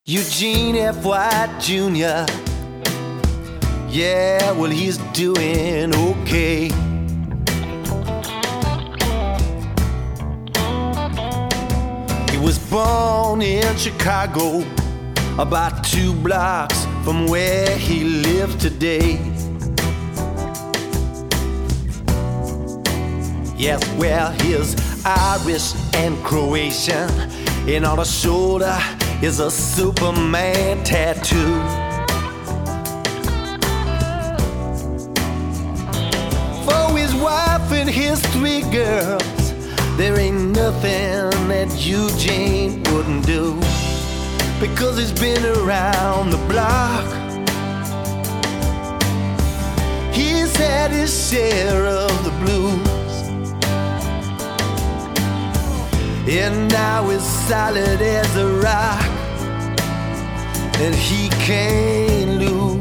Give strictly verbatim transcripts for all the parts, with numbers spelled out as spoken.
Eugene F. White Junior Yeah, well, he's doing okay. He was born in Chicago, about two blocks from where he lives today. Yes, well, he's Irish and Croatian, and on his shoulder is a Superman tattoo. For his wife and his three girls, there ain't nothing that Eugene wouldn't do, because he's been around the block. He's had his share of the blues, and now he's solid as a rock, and he can't lose.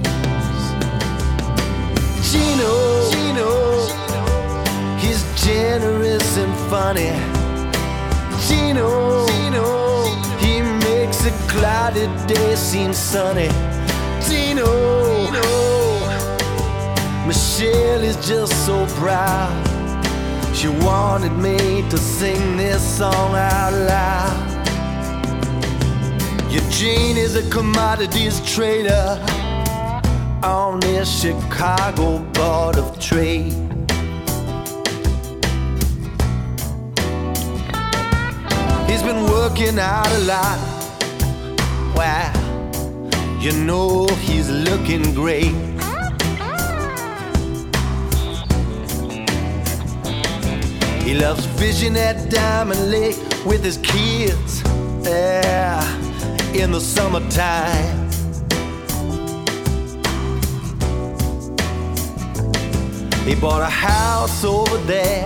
Gino, Gino, he's generous and funny. Gino, Gino, he makes a cloudy day seem sunny. Gino, Gino, Michelle is just so proud. She wanted me to sing this song out loud. Eugene is a commodities trader on the Chicago Board of Trade. He's been working out a lot. Wow, you know he's looking great. He loves fishing at Diamond Lake with his kids, yeah, in the summertime. He bought a house over there.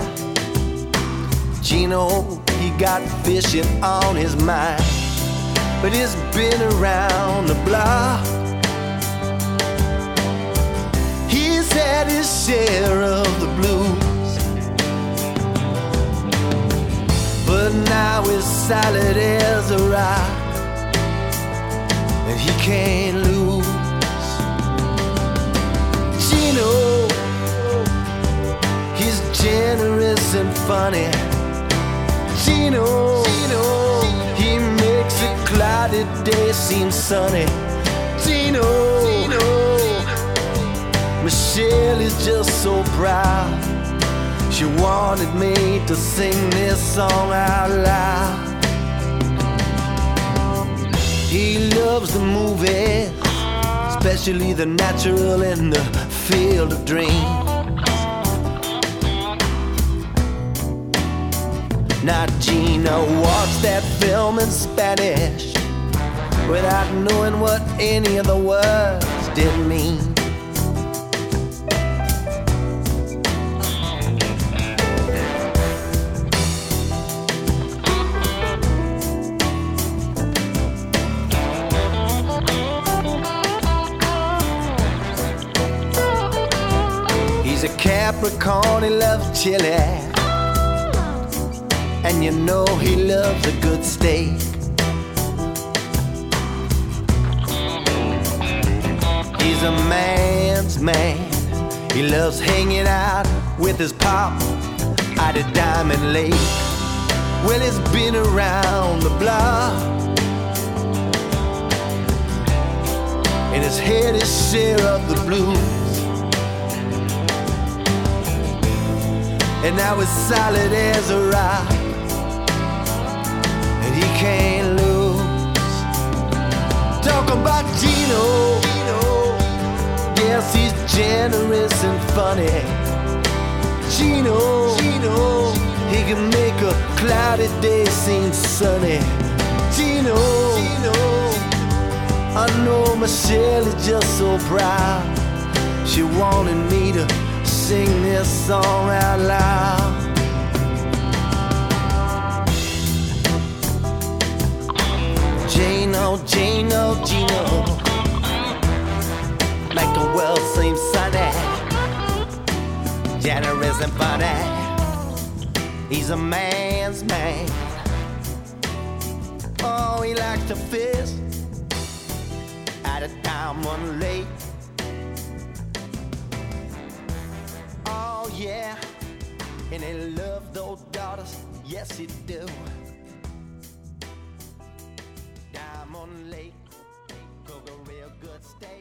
Gino, he got fishing on his mind, but he's been around the block. He's had his share of the blues, but now he's solid as a rock, and he can't lose. Gino, he's generous and funny. Gino, Gino, he makes a cloudy day seem sunny. Gino, Gino, Michelle is just so proud. She wanted me to sing this song out loud. He loves the movies, especially the natural and the field of dreams. Now Gino watched that film in Spanish without knowing what any of the words did mean. He's a Capricorn, he loves chili, and you know he loves a good steak. He's a man's man. He loves hanging out with his pop out at Diamond Lake. Well, he's been around the block, and he's had his share of the blues, and now he's solid as a rock, and he can't lose. Talk about Gino, yes, he's generous and funny. Gino, Gino, he can make a cloudy day seem sunny. Gino, Gino, I know Michelle is just so proud. She wanted me to sing this song out loud. Gino, Gino, Gino, make the world seem sunny, generous and funny. He's a man's man. Oh, he likes to fish right at Diamond Lake. Oh yeah, and he loved those daughters, yes he do. Diamond Lake, cook a real good steak.